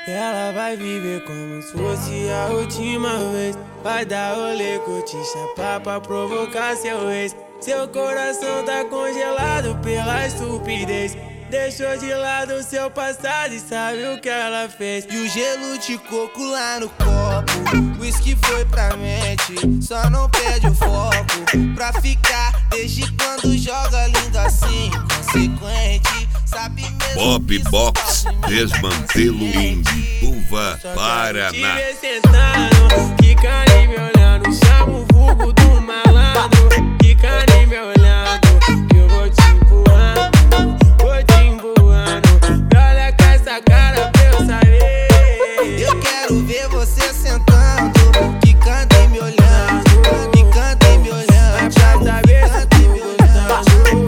Ela vai viver como se fosse a última vez. Vai dar rolê, curtir, chapar pra provocar seu ex. Seu coração tá congelado pela estupidez. Deixou de lado seu passado e sabe o que ela fez. E o gelo de coco lá no copo, whisky foi pra mente, só não perde o foco. Pra ficar desde quando joga lindo assim, consequente. Sabe mesmo Bob Box, desmantelo em Uva, Paraná. Te ver sentando, fica ali me olhando, chama o vulgo do malandro. Fica ali me olhando, que eu vou te empurrando, vou te empurrando. Me olha com essa cara pra eu saber. Eu quero ver você sentando, quicando e me olhando, quicando e me olhando. Pra saber se tu gostando.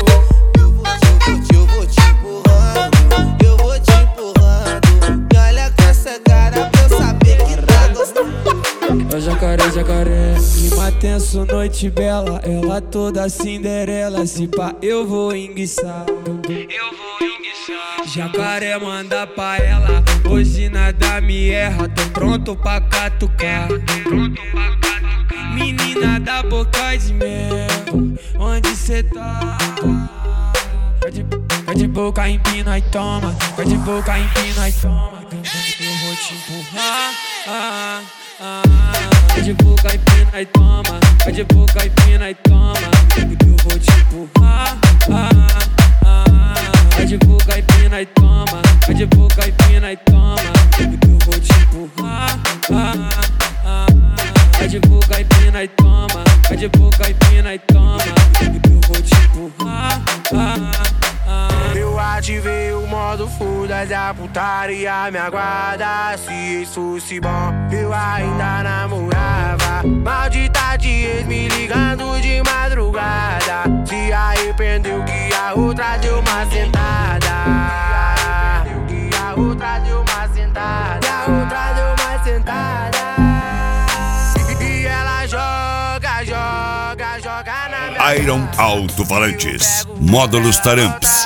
Eu vou te empurrando, eu vou te empurrando. Me olha com essa cara pra eu saber que tá gostando. Ô jacaré, jacaré, clima tenso, noite bela. Ela toda Cinderela, se pá eu vou enguiçar. Jacaré manda pra ela, hoje nada me erra. Tô pronto pra catucar. Menina da boca de mel, onde cê tá? Vai de boca, empina e toma. Vai de boca, empina e toma. Eu vou te empurrar. Vai de boca, empina e toma. Vai de boca, empina e toma. Eu vou te empurrar. Vai de boca, empina e toma. Vai de boca, empina e toma. Eu vou te empurrar. Vai de boca, empina e toma. Vai de boca, empina e toma. Eu vou te empurrar. Eu ativei o modo foda da putaria, me aguarda. Se isso fosse bom, eu ainda namorava. Maldita de ex me ligando de madrugada. Se arrependeu que a outra deu uma sentada. Que a outra deu uma sentada. Que a outra deu uma sentada. E ela joga, joga, joga na minha Iron Alto-Falantes, módulos Taramps.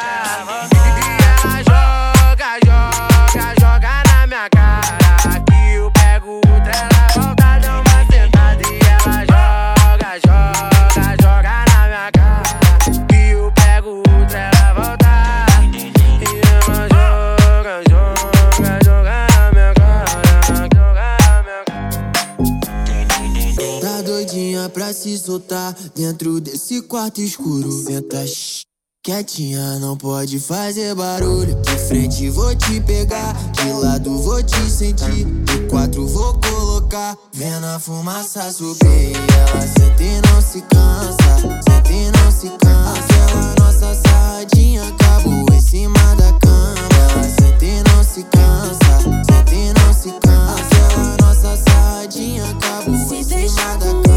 Pra se soltar dentro desse quarto escuro. Senta quietinha, não pode fazer barulho. De frente vou te pegar, de lado vou te sentir. De quatro vou colocar, vendo a fumaça subir. Ela senta e não se cansa, senta e não se cansa. Aquela nossa sarradinha acabou em cima da cama. Ela senta e não se cansa, senta e não se cansa. Aquela nossa sarradinha acabou em cima da cama.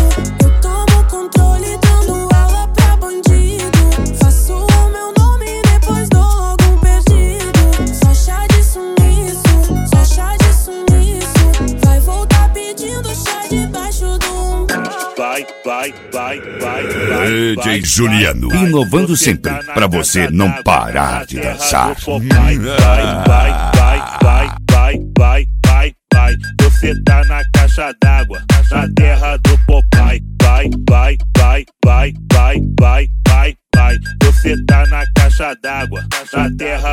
DJ Juliano, inovando sempre, pra você não parar de dançar. Você tá na caixa d'água, na terra do Popeye. Vai. Você tá na caixa d'água, na terra